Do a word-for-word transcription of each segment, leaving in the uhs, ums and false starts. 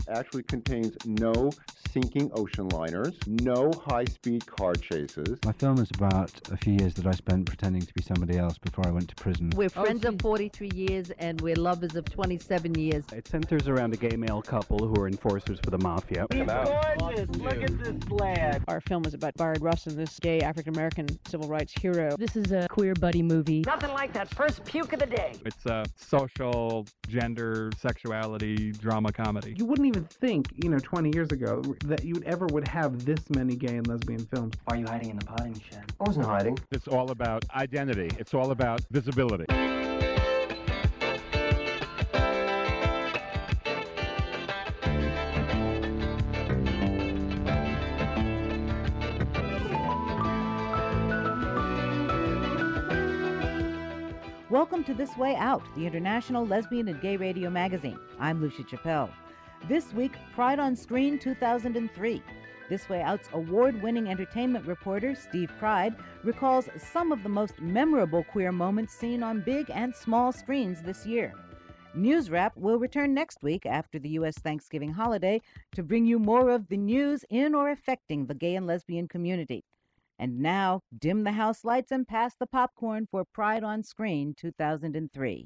actually contains no sinking ocean liners, no high-speed car chases. My film is about a few years that I spent pretending to be somebody else before I went to prison. We're friends oh, of forty-three years, and we're lovers of twenty-seven years. It centers around a gay male couple who are enforcers for the mafia. He's gorgeous! Look at this lad! Our film is about Bayard Rustin, this gay African-American civil rights hero. This is a queer buddy movie. Nothing like that first puke of the day. It's a social, gender, sexuality, drama comedy. You wouldn't even think, you know, twenty years ago that you ever would have this many gay and lesbian films. Why are you hiding in the potting shed? I wasn't hiding. It's all about identity. It's all about visibility. Welcome to This Way Out, the international lesbian and gay radio magazine. I'm Lucia Chappelle. This week, Pride on Screen two thousand three. This Way Out's award-winning entertainment reporter, Steve Pride, recalls some of the most memorable queer moments seen on big and small screens this year. News Wrap will return next week after the U S Thanksgiving holiday to bring you more of the news in or affecting the gay and lesbian community. And now, dim the house lights and pass the popcorn for Pride on Screen two thousand three.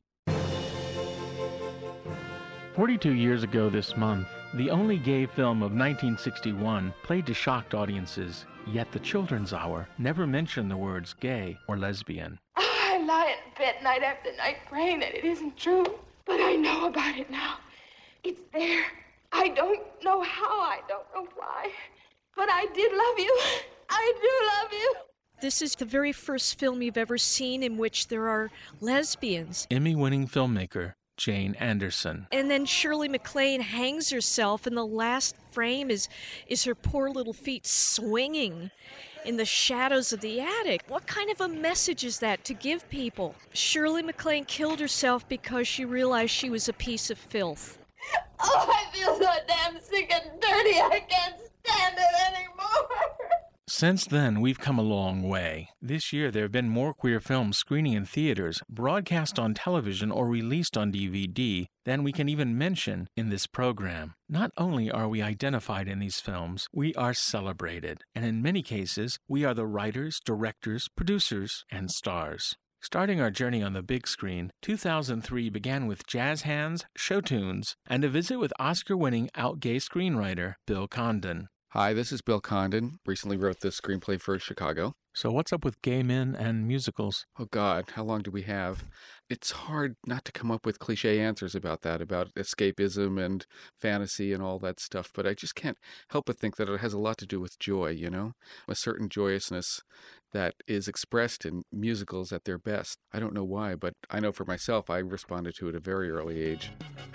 forty-two years ago this month, the only gay film of nineteen sixty-one played to shocked audiences, yet the Children's Hour never mentioned the words gay or lesbian. I lie in bed night after night praying that it isn't true, but I know about it now. It's there. I don't know how, I don't know why, but I did love you. I do love you. This is the very first film you've ever seen in which there are lesbians. Emmy-winning filmmaker Jane Anderson. And then Shirley MacLaine hangs herself, and the last frame is, is her poor little feet swinging in the shadows of the attic. What kind of a message is that to give people? Shirley MacLaine killed herself because she realized she was a piece of filth. Oh, I feel so damn sick and dirty, I can't stand it anymore. Since then, we've come a long way. This year, there have been more queer films screening in theaters, broadcast on television, or released on D V D than we can even mention in this program. Not only are we identified in these films, we are celebrated. And in many cases, we are the writers, directors, producers, and stars. Starting our journey on the big screen, two thousand three began with jazz hands, show tunes, and a visit with Oscar-winning out-gay screenwriter Bill Condon. Hi, this is Bill Condon. Recently wrote the screenplay for Chicago. So what's up with gay men and musicals? Oh, God, how long do we have? It's hard not to come up with cliche answers about that, about escapism and fantasy and all that stuff, but I just can't help but think that it has a lot to do with joy, you know? A certain joyousness that is expressed in musicals at their best. I don't know why, but I know for myself I responded to it at a very early age.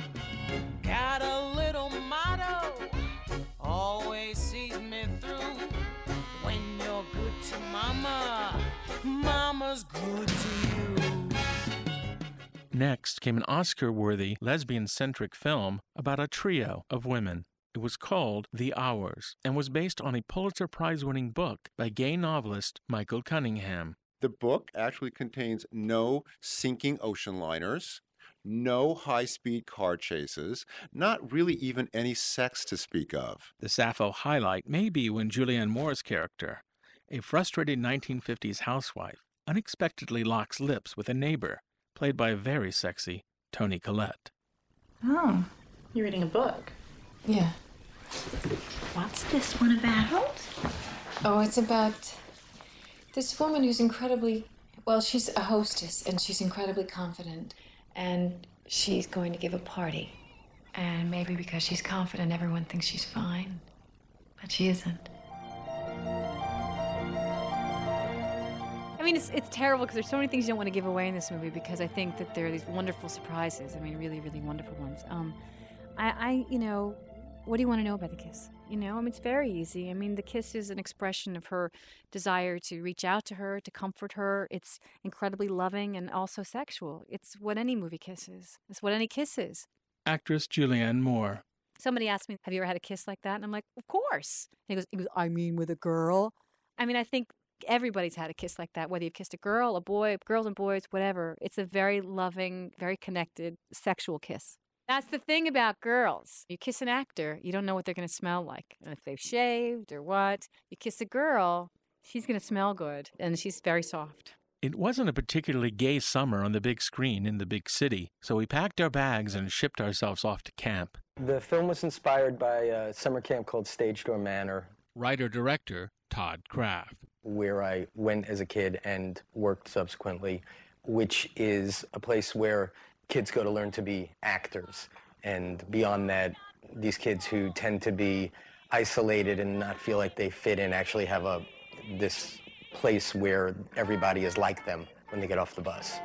Got a little motto, always sees me through. When you're good to mama, mama's good to you. Next came an Oscar-worthy, lesbian-centric film about a trio of women. It was called The Hours and was based on a Pulitzer Prize-winning book by gay novelist Michael Cunningham. The book actually contains no sinking ocean liners, no high-speed car chases, not really even any sex to speak of. The Sappho highlight may be when Julianne Moore's character, a frustrated nineteen fifties housewife, unexpectedly locks lips with a neighbor, played by a very sexy Toni Collette. Oh, you're reading a book? Yeah. What's this one about? Oh, it's about this woman who's incredibly, well, she's a hostess, and she's incredibly confident. And she's going to give a party. And maybe because she's confident, everyone thinks she's fine. But she isn't. I mean, it's it's terrible because there's so many things you don't want to give away in this movie because I think that there are these wonderful surprises. I mean, really, really wonderful ones. Um, I, I, you know, what do you want to know about the kiss? You know, I mean, it's very easy. I mean, the kiss is an expression of her desire to reach out to her, to comfort her. It's incredibly loving and also sexual. It's what any movie kiss is. It's what any kiss is. Actress Julianne Moore. Somebody asked me, have you ever had a kiss like that? And I'm like, of course. And he goes, he goes, I mean, with a girl. I mean, I think everybody's had a kiss like that, whether you've kissed a girl, a boy, girls and boys, whatever. It's a very loving, very connected, sexual kiss. That's the thing about girls. You kiss an actor, you don't know what they're going to smell like. And if they've shaved or what. You kiss a girl, she's going to smell good. And she's very soft. It wasn't a particularly gay summer on the big screen in the big city, so we packed our bags and shipped ourselves off to camp. The film was inspired by a summer camp called Stage Door Manor. Writer-director Todd Kraft. Where I went as a kid and worked subsequently, which is a place where kids go to learn to be actors. And beyond that, these kids who tend to be isolated and not feel like they fit in actually have a this place where everybody is like them when they get off the bus.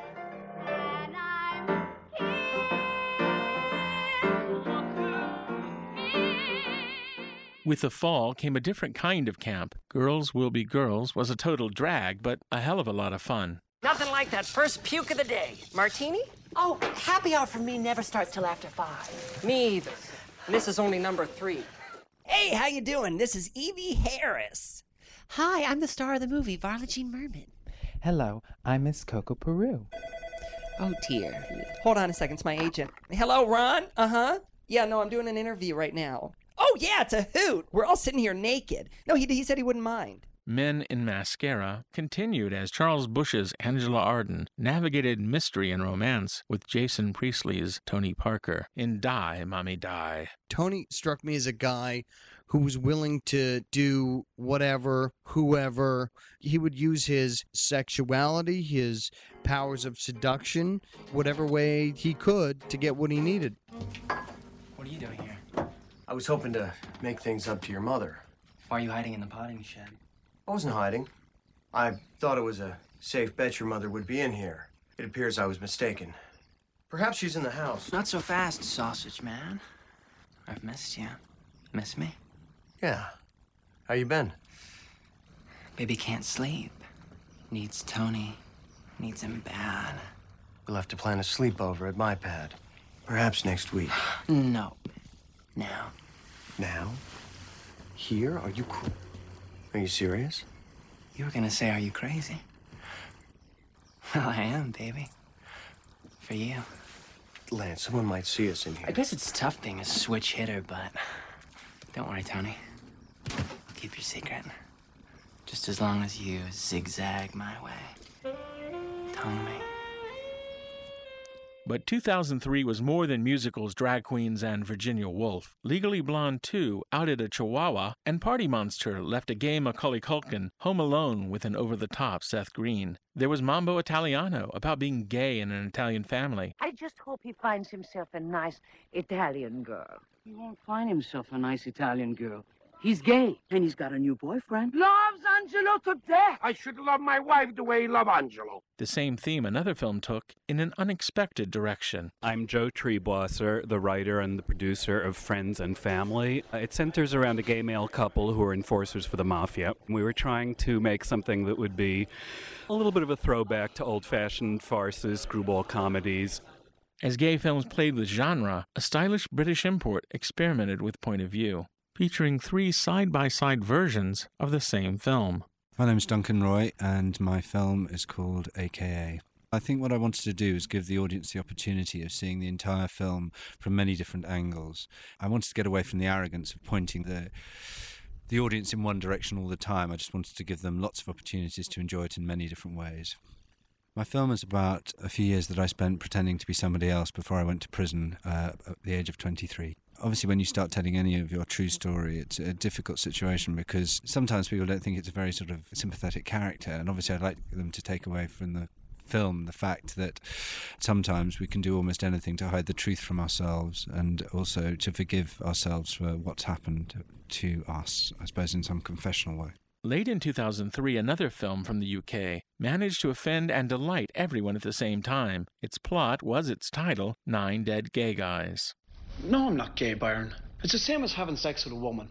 With the fall came a different kind of camp. Girls Will Be Girls was a total drag, but a hell of a lot of fun. Nothing like that first puke of the day. Martini? Oh, happy hour for me never starts till after five. Me either. And this is only number three. Hey, how you doing? This is Evie Harris. Hi, I'm the star of the movie, Varla Jean Merman. Hello, I'm Miss Coco Peru. Oh, dear. Hold on a second, it's my agent. Hello, Ron? Uh-huh. Yeah, no, I'm doing an interview right now. Oh, yeah, it's a hoot. We're all sitting here naked. No, he, he said he wouldn't mind. Men in Mascara continued as Charles Busch's Angela Arden navigated mystery and romance with Jason Priestley's Tony Parker in Die, Mommy Die. Tony struck me as a guy who was willing to do whatever, whoever. He would use his sexuality, his powers of seduction, whatever way he could to get what he needed. What are you doing here? I was hoping to make things up to your mother. Why are you hiding in the potting shed? I wasn't hiding. I thought it was a safe bet your mother would be in here. It appears I was mistaken. Perhaps she's in the house. Not so fast, sausage man. I've missed you. Miss me? Yeah. How you been? Baby can't sleep. Needs Tony. Needs him bad. We'll have to plan a sleepover at my pad. Perhaps next week. No. Now. Now? Here? Are you cool? Are you serious? You were gonna say, are you crazy? Well, I am, baby. For you. Lance, someone might see us in here. I guess it's tough being a switch hitter, but don't worry, Tony. I'll keep your secret. Just as long as you zigzag my way. Tony. But two thousand three was more than musicals, drag queens, and Virginia Woolf. Legally Blonde two outed a Chihuahua, and Party Monster left a gay Macaulay Culkin home alone with an over-the-top Seth Green. There was Mambo Italiano, about being gay in an Italian family. I just hope he finds himself a nice Italian girl. He won't find himself a nice Italian girl. He's gay, and he's got a new boyfriend. Loves Angelo to death. I should love my wife the way he loved Angelo. The same theme another film took in an unexpected direction. I'm Joe Treeblosser, the writer and the producer of Friends and Family. It centers around a gay male couple who are enforcers for the mafia. We were trying to make something that would be a little bit of a throwback to old-fashioned farces, screwball comedies. As gay films played with genre, a stylish British import experimented with point of view, featuring three side-by-side versions of the same film. My name's Duncan Roy, and my film is called A K A. I think what I wanted to do is give the audience the opportunity of seeing the entire film from many different angles. I wanted to get away from the arrogance of pointing the the audience in one direction all the time. I just wanted to give them lots of opportunities to enjoy it in many different ways. My film is about a few years that I spent pretending to be somebody else before I went to prison uh, at the age of twenty-three. Obviously, when you start telling any of your true story, it's a difficult situation because sometimes people don't think it's a very sort of sympathetic character. And obviously, I'd like them to take away from the film the fact that sometimes we can do almost anything to hide the truth from ourselves and also to forgive ourselves for what's happened to us, I suppose, in some confessional way. Late in two thousand three, another film from the U K managed to offend and delight everyone at the same time. Its plot was its title, Nine Dead Gay Guys. No, I'm not gay, Byron. It's the same as having sex with a woman.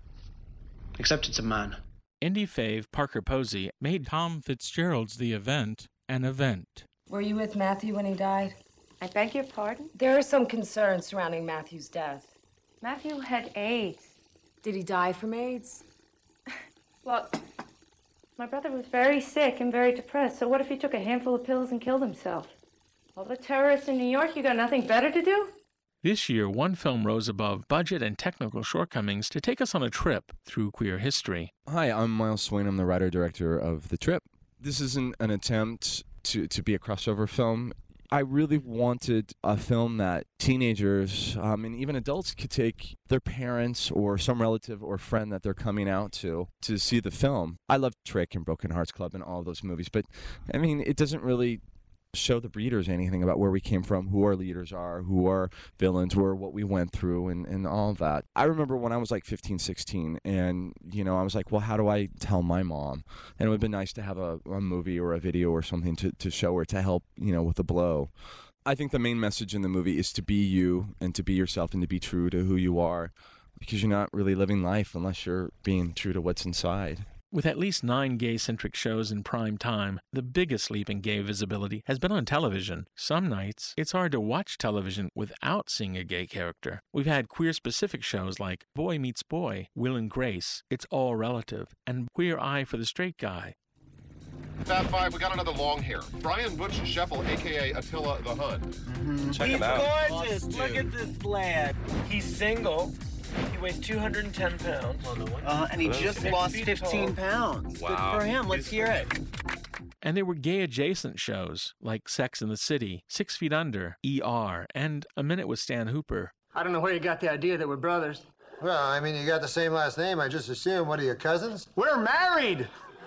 Except it's a man. Indie fave Parker Posey made Tom Fitzgerald's The Event an event. Were you with Matthew when he died? I beg your pardon? There are some concerns surrounding Matthew's death. Matthew had AIDS. Did he die from AIDS? Well, my brother was very sick and very depressed, so what if he took a handful of pills and killed himself? All the terrorists in New York, you got nothing better to do? This year, one film rose above budget and technical shortcomings to take us on a trip through queer history. Hi, I'm Miles Swain. I'm the writer-director of The Trip. This isn't an attempt to, to be a crossover film. I really wanted a film that teenagers um, and even adults could take their parents or some relative or friend that they're coming out to to see the film. I love Trick and Broken Hearts Club and all of those movies, but I mean, it doesn't really show the readers anything about where we came from, who our leaders are, who our villains were, what we went through, and, and all that. I remember when I was like fifteen, sixteen, and, you know, I was like, well, how do I tell my mom? And it would have been nice to have a, a movie or a video or something to, to show her to help, you know, with the blow. I think the main message in the movie is to be you and to be yourself and to be true to who you are, because you're not really living life unless you're being true to what's inside. With at least nine gay-centric shows in prime time, the biggest leap in gay visibility has been on television. Some nights, it's hard to watch television without seeing a gay character. We've had queer-specific shows like Boy Meets Boy, Will and Grace, It's All Relative, and Queer Eye for the Straight Guy. Fab Five, we got another long hair. Brian Butch Scheffel, a k a. Attila the Hun. Mm-hmm. Check He's him out. gorgeous. Awesome, Look dude. at this lad. He's single. He weighs two hundred ten pounds. Uh, and he just Six lost feet fifteen tall. pounds. Wow. Good for him. Let's hear it. And there were gay-adjacent shows like Sex and the City, Six Feet Under, E R, and A Minute with Stan Hooper. I don't know where you got the idea that we're brothers. Well, I mean, you got the same last name. I just assumed. What are your cousins? We're married.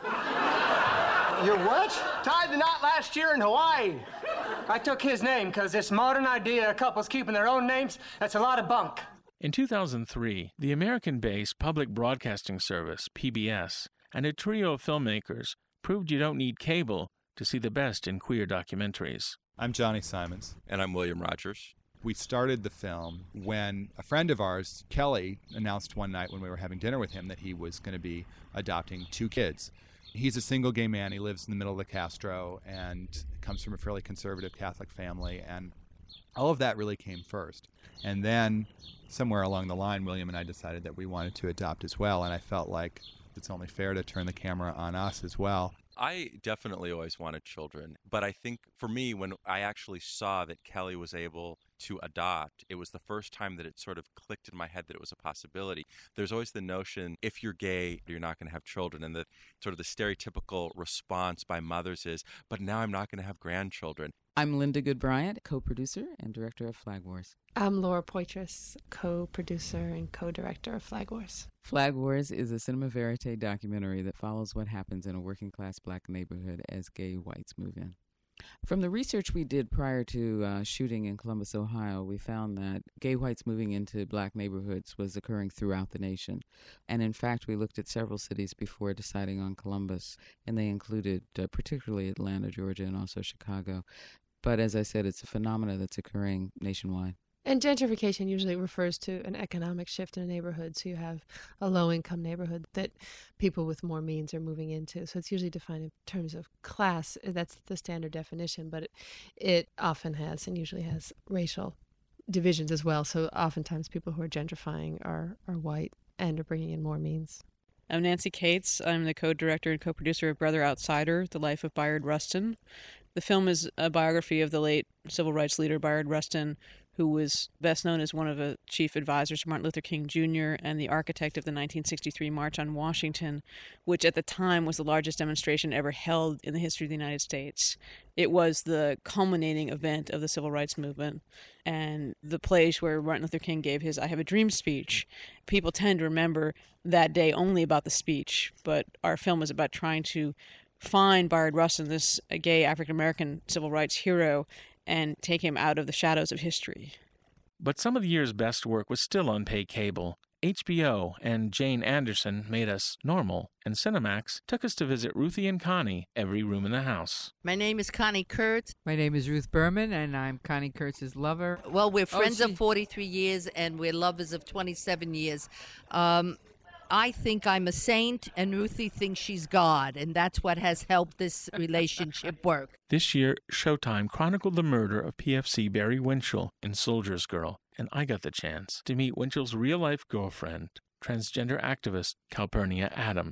You're what? Tied the knot last year in Hawaii. I took his name because this modern idea of couples keeping their own names, that's a lot of bunk. In two thousand three, the American-based Public Broadcasting Service, P B S, and a trio of filmmakers proved you don't need cable to see the best in queer documentaries. I'm Johnny Simons. And I'm William Rogers. We started the film when a friend of ours, Kelly, announced one night when we were having dinner with him that he was going to be adopting two kids. He's a single gay man. He lives in the middle of the Castro and comes from a fairly conservative Catholic family. And all of that really came first. And then somewhere along the line, William and I decided that we wanted to adopt as well. And I felt like it's only fair to turn the camera on us as well. I definitely always wanted children, but I think for me, when I actually saw that Kelly was able to adopt, it was the first time that it sort of clicked in my head that it was a possibility. There's always the notion, if you're gay, you're not going to have children, and the sort of the stereotypical response by mothers is, but now I'm not going to have grandchildren. I'm Linda Goodbryant, co-producer and director of Flag Wars. I'm Laura Poitras, co-producer and co-director of Flag Wars. Flag Wars is a cinema verite documentary that follows what happens in a working-class black neighborhood as gay whites move in. From the research we did prior to uh, shooting in Columbus, Ohio, we found that gay whites moving into black neighborhoods was occurring throughout the nation. And in fact, we looked at several cities before deciding on Columbus, and they included uh, particularly Atlanta, Georgia, and also Chicago. But as I said, it's a phenomenon that's occurring nationwide. And gentrification usually refers to an economic shift in a neighborhood. So you have a low-income neighborhood that people with more means are moving into. So it's usually defined in terms of class. That's the standard definition, but it, it often has and usually has racial divisions as well. So oftentimes people who are gentrifying are, are white and are bringing in more means. I'm Nancy Cates. I'm the co-director and co-producer of Brother Outsider, The Life of Bayard Rustin. The film is a biography of the late civil rights leader Bayard Rustin, who was best known as one of the chief advisors to Martin Luther King Junior and the architect of the nineteen sixty-three March on Washington, which at the time was the largest demonstration ever held in the history of the United States. It was the culminating event of the civil rights movement, and the place where Martin Luther King gave his I Have a Dream speech. People tend to remember that day only about the speech, but our film is about trying to find Bayard Rustin, this gay African-American civil rights hero, and take him out of the shadows of history. But some of the year's best work was still on pay cable. H B O and Jane Anderson made us normal, and Cinemax took us to visit Ruthie and Connie, every room in the house. My name is Connie Kurtz. My name is Ruth Berman, and I'm Connie Kurtz's lover. Well, we're friends oh, she... of forty-three years, and we're lovers of twenty-seven years. Um, I think I'm a saint, and Ruthie thinks she's God, and that's what has helped this relationship work. This year, Showtime chronicled the murder of P F C Barry Winchell in Soldier's Girl, and I got the chance to meet Winchell's real-life girlfriend, transgender activist Calpurnia Adams.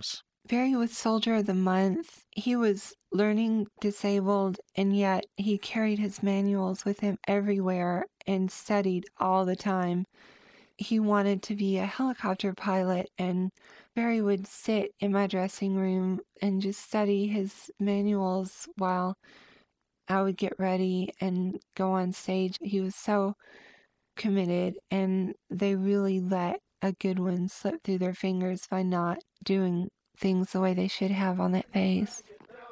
Barry was Soldier of the Month. He was learning disabled, and yet he carried his manuals with him everywhere and studied all the time. He wanted to be a helicopter pilot, and Barry would sit in my dressing room and just study his manuals while I would get ready and go on stage. He was so committed, and they really let a good one slip through their fingers by not doing things the way they should have on that face.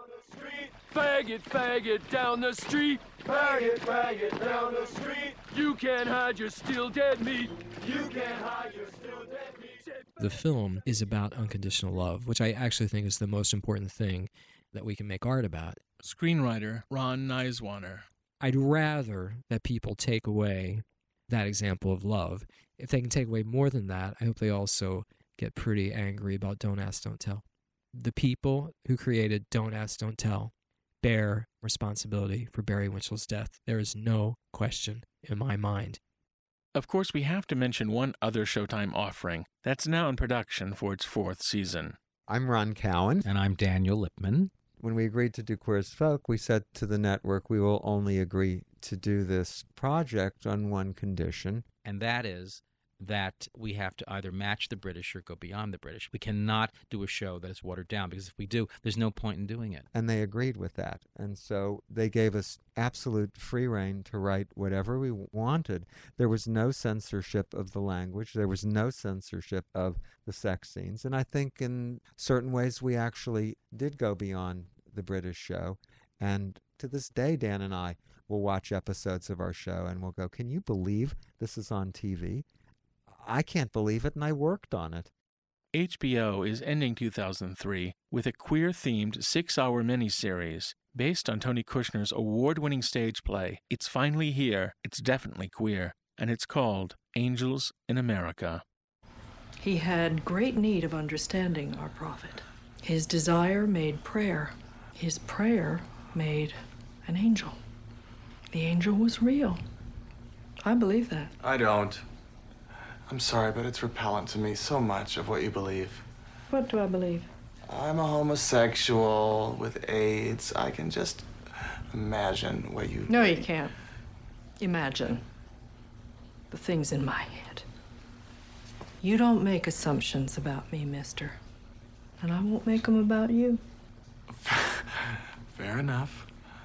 Faggot, faggot down the street. Faggot, faggot down the street. You can't hide your still dead meat. You can't hide your still dead meat. The film is about unconditional love, which I actually think is the most important thing that we can make art about. Screenwriter Ron Neiswaner. I'd rather that people take away that example of love. If they can take away more than that, I hope they also get pretty angry about Don't Ask, Don't Tell. The people who created Don't Ask, Don't Tell bear responsibility for Barry Winchell's death. There is no question in my mind. Of course, we have to mention one other Showtime offering that's now in production for its fourth season. I'm Ron Cowan. And I'm Daniel Lipman. When we agreed to do Queer as Folk, we said to the network we will only agree to do this project on one condition. And that is that we have to either match the British or go beyond the British. We cannot do a show that is watered down, because if we do, there's no point in doing it. And they agreed with that. And so they gave us absolute free rein to write whatever we wanted. There was no censorship of the language. There was no censorship of the sex scenes. And I think in certain ways we actually did go beyond the British show. And to this day, Dan and I will watch episodes of our show and we'll go, can you believe this is on T V? I can't believe it, and I worked on it. H B O is ending two thousand three with a queer-themed six-hour miniseries based on Tony Kushner's award-winning stage play, It's Finally Here, It's Definitely Queer, and it's called Angels in America. He had great need of understanding our prophet. His desire made prayer. His prayer made an angel. The angel was real. I believe that. I don't. I'm sorry, but it's repellent to me, so much of what you believe. What do I believe? I'm a homosexual with AIDS. I can just imagine what you... No, you can't. Imagine the things in my head. You don't make assumptions about me, mister. And I won't make them about you. Fair enough.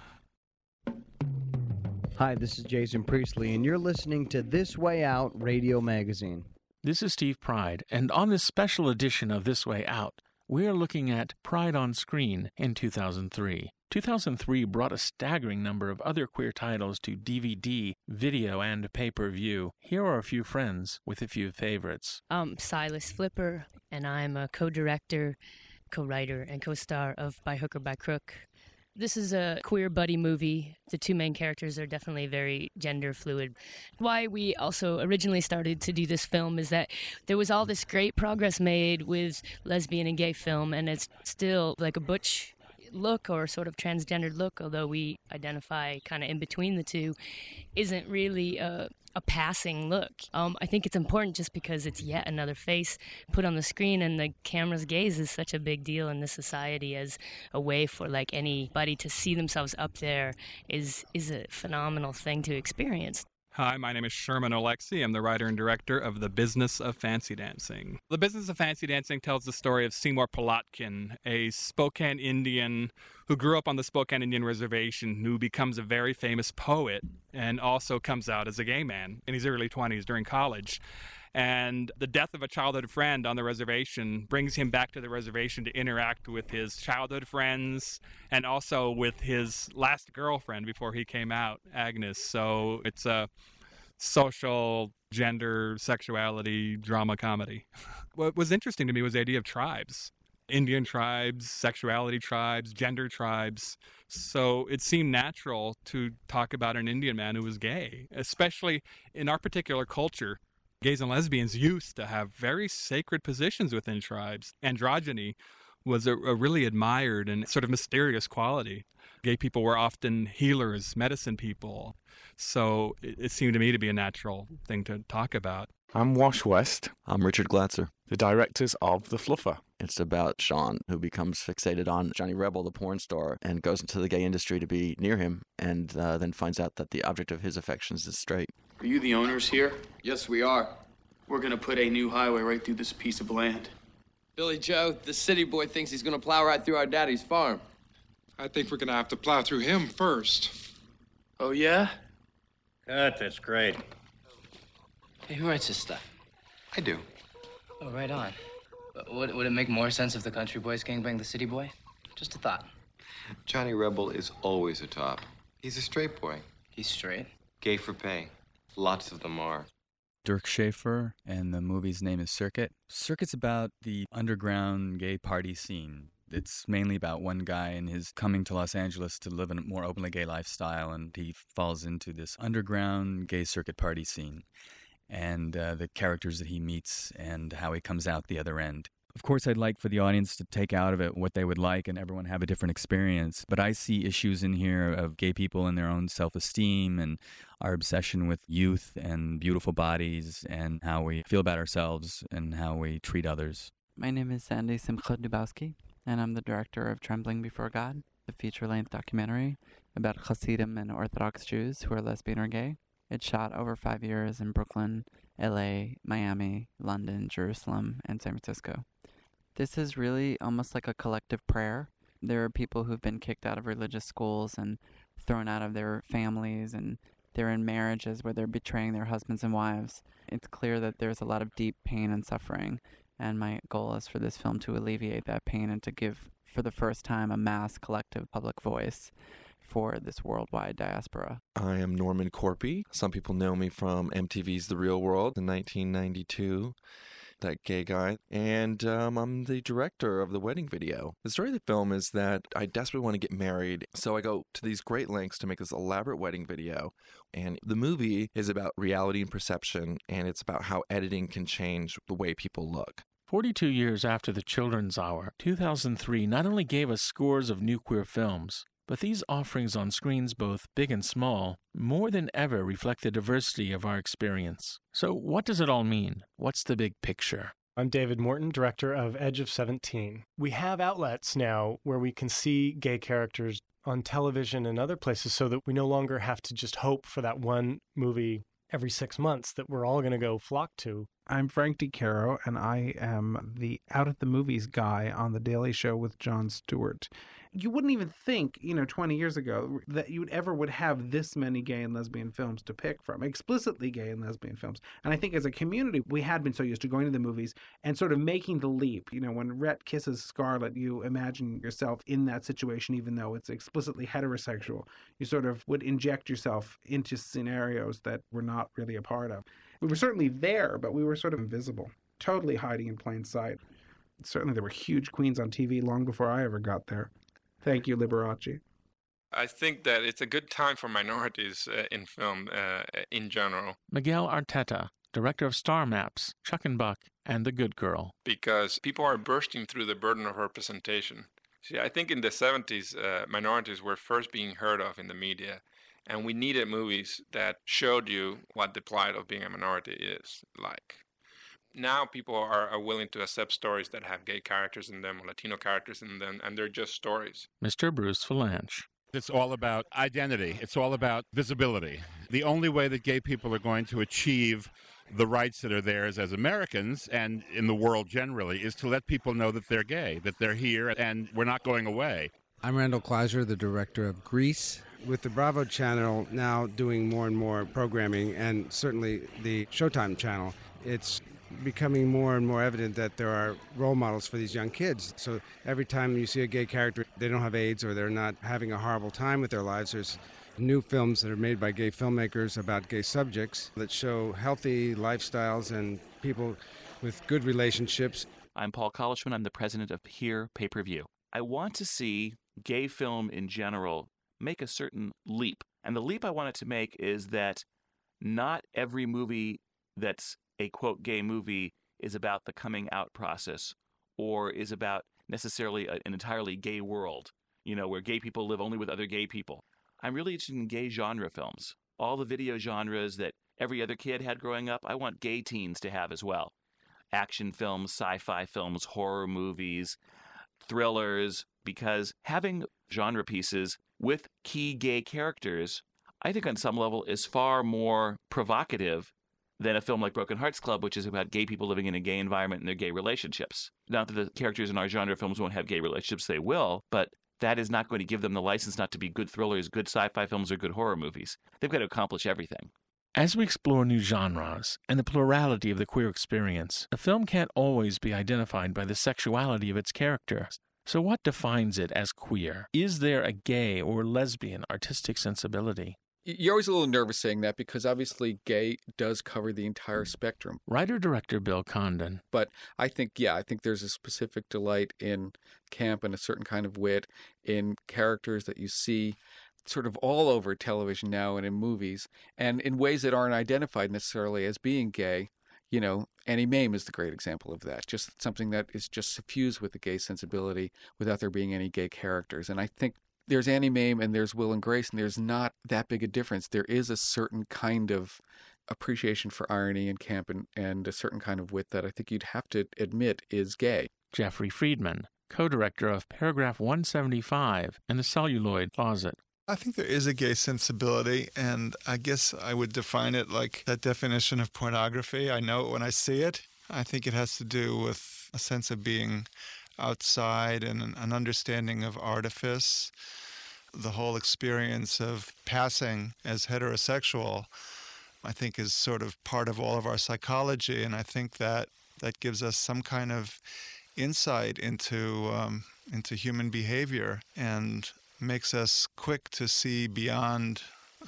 Hi, this is Jason Priestley, and you're listening to This Way Out Radio Magazine. This is Steve Pride, and on this special edition of This Way Out, we're looking at Pride on Screen in two thousand three. two thousand three brought a staggering number of other queer titles to D V D, video, and pay-per-view. Here are a few friends with a few favorites. I'm Silas Flipper, and I'm a co-director, co-writer, and co-star of By Hook or By Crook. This is a queer buddy movie. The two main characters are definitely very gender fluid. Why we also originally started to do this film is that there was all this great progress made with lesbian and gay film, and it's still like a butch look or sort of transgendered look, although we identify kind of in between the two, isn't really a, a passing look. Um, I think it's important just because it's yet another face put on the screen, and the camera's gaze is such a big deal in this society as a way for like anybody to see themselves up there is is a phenomenal thing to experience. Hi, my name is Sherman Alexie. I'm the writer and director of The Business of Fancy Dancing. The Business of Fancy Dancing tells the story of Seymour Plotkin, a Spokane Indian who grew up on the Spokane Indian Reservation, who becomes a very famous poet and also comes out as a gay man in his early twenties during college. And the death of a childhood friend on the reservation brings him back to the reservation to interact with his childhood friends and also with his last girlfriend before he came out, Agnes. So it's a social, gender, sexuality, drama comedy. What was interesting to me was the idea of tribes. Indian tribes, sexuality tribes, gender tribes. So it seemed natural to talk about an Indian man who was gay, especially in our particular culture. Gays and lesbians used to have very sacred positions within tribes. Androgyny was a, a really admired and sort of mysterious quality. Gay people were often healers, medicine people. So it, it seemed to me to be a natural thing to talk about. I'm Wash West. I'm Richard Glatzer, the directors of The Fluffer. It's about Sean, who becomes fixated on Johnny Rebel, the porn star, and goes into the gay industry to be near him, and uh, then finds out that the object of his affections is straight. Are you the owners here? Yes, we are. We're going to put a new highway right through this piece of land. Billy Joe, the city boy thinks he's going to plow right through our daddy's farm. I think we're going to have to plow through him first. Oh, yeah? Good, that's great. Hey, who writes this stuff? I do. Oh, right on. Would, would it make more sense if the country boys gangbanged the city boy? Just a thought. Johnny Rebel is always a top. He's a straight boy. He's straight? Gay for pay. Lots of them are. Dirk Schaefer, and the movie's name is Circuit. Circuit's about the underground gay party scene. It's mainly about one guy and his coming to Los Angeles to live a more openly gay lifestyle, and he falls into this underground gay circuit party scene, and uh, the characters that he meets and how he comes out the other end. Of course, I'd like for the audience to take out of it what they would like and everyone have a different experience. But I see issues in here of gay people and their own self-esteem and our obsession with youth and beautiful bodies and how we feel about ourselves and how we treat others. My name is Sandy Simcha Dubowski, and I'm the director of Trembling Before God, the feature-length documentary about Hasidim and Orthodox Jews who are lesbian or gay. It's shot over five years in Brooklyn, L A, Miami, London, Jerusalem, and San Francisco. This is really almost like a collective prayer. There are people who've been kicked out of religious schools and thrown out of their families, and they're in marriages where they're betraying their husbands and wives. It's clear that there's a lot of deep pain and suffering, and my goal is for this film to alleviate that pain and to give, for the first time, a mass collective public voice for this worldwide diaspora. I am Norman Corpy. Some people know me from M T V's The Real World in nineteen ninety-two. That gay guy, and um, I'm the director of the wedding video. The story of the film is that I desperately want to get married, so I go to these great lengths to make this elaborate wedding video, and the movie is about reality and perception, and it's about how editing can change the way people look. forty-two years after The Children's Hour, two thousand three not only gave us scores of new queer films, but these offerings on screens, both big and small, more than ever reflect the diversity of our experience. So what does it all mean? What's the big picture? I'm David Morton, director of Edge of seventeen. We have outlets now where we can see gay characters on television and other places so that we no longer have to just hope for that one movie every six months that we're all going to go flock to. I'm Frank DiCaro, and I am the Out at the Movies guy on The Daily Show with Jon Stewart. You wouldn't even think, you know, twenty years ago that you would ever would have this many gay and lesbian films to pick from, explicitly gay and lesbian films. And I think as a community, we had been so used to going to the movies and sort of making the leap. You know, when Rhett kisses Scarlett, you imagine yourself in that situation, even though it's explicitly heterosexual. You sort of would inject yourself into scenarios that we're not really a part of. We were certainly there, but we were sort of invisible, totally hiding in plain sight. Certainly there were huge queens on T V long before I ever got there. Thank you, Liberace. I think that it's a good time for minorities uh, in film uh, in general. Miguel Arteta, director of Star Maps, Chuck and Buck, and The Good Girl. Because people are bursting through the burden of representation. See, I think in the seventies, uh, minorities were first being heard of in the media. And we needed movies that showed you what the plight of being a minority is like. Now people are, are willing to accept stories that have gay characters in them or Latino characters in them, and they're just stories. Mister Bruce Valanche. It's all about identity. It's all about visibility. The only way that gay people are going to achieve the rights that are theirs as Americans and in the world generally is to let people know that they're gay, that they're here, and we're not going away. I'm Randall Kleiser, the director of Grease. With the Bravo channel now doing more and more programming, and certainly the Showtime channel, it's becoming more and more evident that there are role models for these young kids. So every time you see a gay character, they don't have AIDS or they're not having a horrible time with their lives. There's new films that are made by gay filmmakers about gay subjects that show healthy lifestyles and people with good relationships. I'm Paul Collishman. I'm the president of Here Pay-Per-View. I want to see gay film in general make a certain leap. And the leap I want it to make is that not every movie that's a, quote, gay movie is about the coming out process or is about necessarily a, an entirely gay world. you know, where gay people live only with other gay people. I'm really interested in gay genre films. All the video genres that every other kid had growing up, I want gay teens to have as well. Action films, sci-fi films, horror movies, thrillers, because having genre pieces with key gay characters, I think on some level is far more provocative than a film like Broken Hearts Club, which is about gay people living in a gay environment and their gay relationships. Not that the characters in our genre films won't have gay relationships, they will, but that is not going to give them the license not to be good thrillers, good sci-fi films, or good horror movies. They've got to accomplish everything. As we explore new genres and the plurality of the queer experience, a film can't always be identified by the sexuality of its characters. So what defines it as queer? Is there a gay or lesbian artistic sensibility? You're always a little nervous saying that because obviously gay does cover the entire spectrum. Writer-director Bill Condon. But I think, yeah, I think there's a specific delight in camp and a certain kind of wit in characters that you see sort of all over television now and in movies, and in ways that aren't identified necessarily as being gay. You know, Annie Mame is the great example of that. Just something that is just suffused with the gay sensibility without there being any gay characters. And I think there's Annie Mame and there's Will and Grace, and there's not that big a difference. There is a certain kind of appreciation for irony and camp and, and a certain kind of wit that I think you'd have to admit is gay. Jeffrey Friedman, co-director of Paragraph one seventy-five and The Celluloid Closet. I think there is a gay sensibility, and I guess I would define it like that definition of pornography. I know it when I see it. I think it has to do with a sense of being outside and an understanding of artifice. The whole experience of passing as heterosexual, I think, is sort of part of all of our psychology, and I think that that gives us some kind of insight into um, into human behavior and makes us quick to see beyond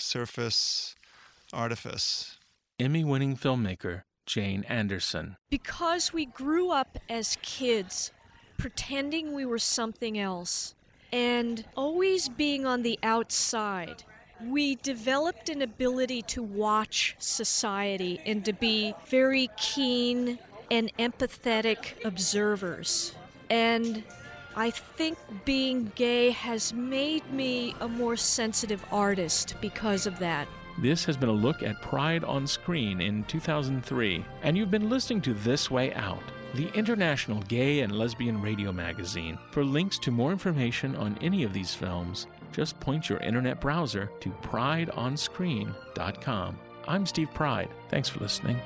surface artifice. Emmy-winning filmmaker Jane Anderson. Because we grew up as kids pretending we were something else and always being on the outside, we developed an ability to watch society and to be very keen and empathetic observers. And I think being gay has made me a more sensitive artist because of that. This has been a look at Pride on Screen in two thousand three, and you've been listening to This Way Out, the international gay and lesbian radio magazine. For links to more information on any of these films, just point your internet browser to pride on screen dot com. I'm Steve Pride. Thanks for listening.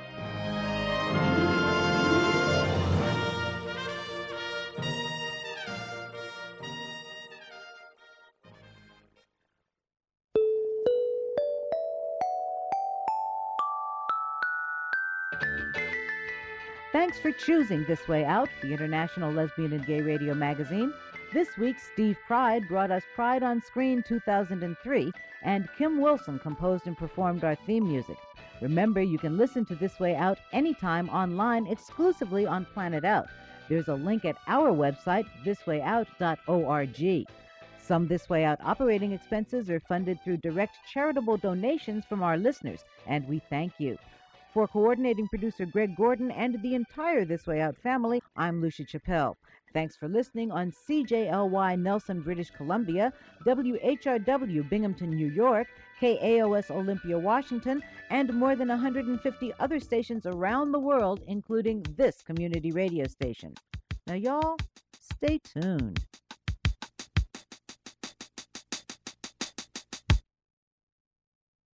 Thanks for choosing This Way Out, the international lesbian and gay radio magazine. This week, Steve Pride brought us Pride on Screen two thousand three, and Kim Wilson composed and performed our theme music. Remember, you can listen to This Way Out anytime online exclusively on Planet Out. There's a link at our website, this way out dot org. Some This Way Out operating expenses are funded through direct charitable donations from our listeners, and we thank you. For coordinating producer Greg Gordon and the entire This Way Out family, I'm Lucia Chappelle. Thanks for listening on C J L Y Nelson, British Columbia, W H R W Binghamton, New York, K A O S Olympia, Washington, and more than one hundred fifty other stations around the world, including this community radio station. Now, y'all, stay tuned.